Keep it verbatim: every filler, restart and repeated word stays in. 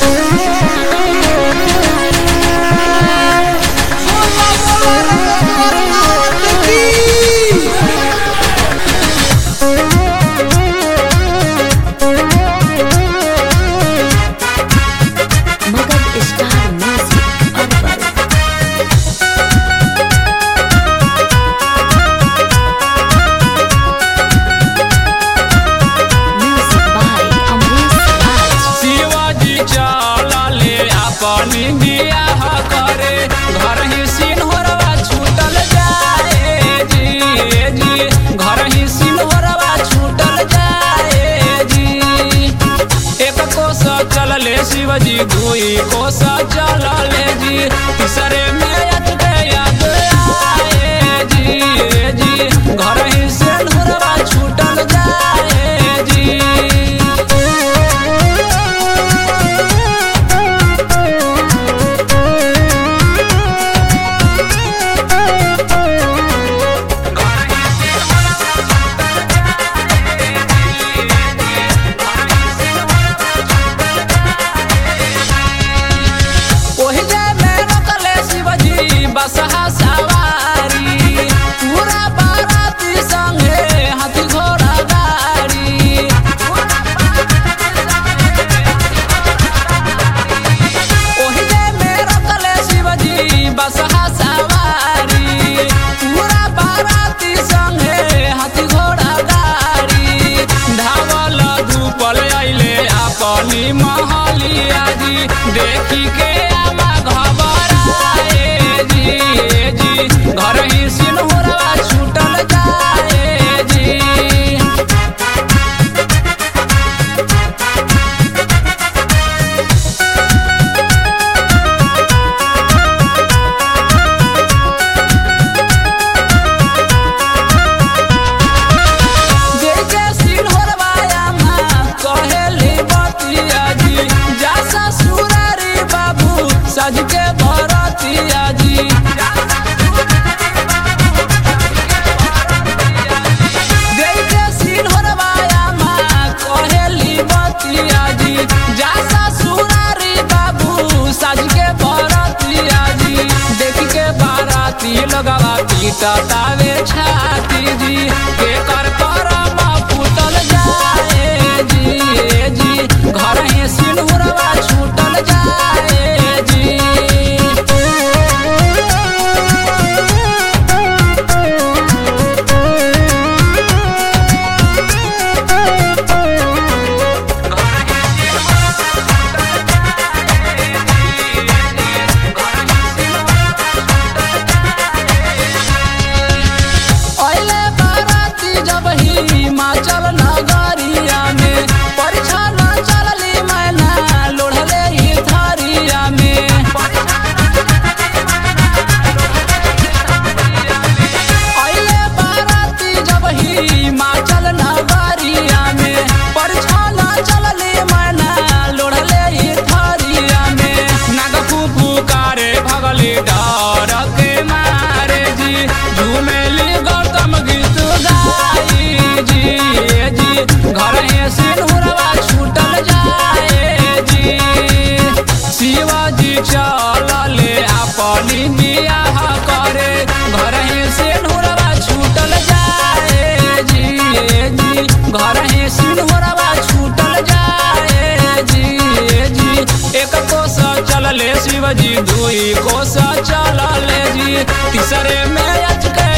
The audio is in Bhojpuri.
शिवजी दुई कोसा चला ले जी तीसरे में अटके याद आए जी जी घर ही से ढुरवा छूटल जाए जी। बसहा सवारी पूरा बाराती संगे हाथी घोड़ा गाड़ी ओहिले में रखले शिवजी बसहा सवारी पूरा बाराती संगे हाथी घोड़ा गाड़ी धावल धूपल आइले अपनी महलिया जी देखी के आमा घबराए जी घर ही सिनहुरवा छूटल जाए जी। देखे सिनहुरवा आमा कहेली बतिया जी जा ससुरारी बाबू सज के बरतिया जी लगावा पीटा तावे छाती जी के कर करम फूटल जाए जी जी घर ही सिनहुरवा छूटल जाए जी। हिमाचल नगरिया में परीक्षा न चलली मैना लोढ़ले ही थरिया में अइले बाराती जब हिमाचल नगरिया में परीक्षा न चलली मैना लोढ़ले ही थरिया में नागफू पुकारे भगली डर के मारे जी झूमेली गौतम गीत गाई जी जी घर ही सिनहुरवा छूटल जाए जी। शिवजी चलले अपनी बियाह करे घर ही सिनहुरवा छूटल जाए जी जी घर ही सिनहुरवा छूटल जाए जी जी। एक कोसा चलले शिवजी दुई कोसा चलले जी तीसरे में अटके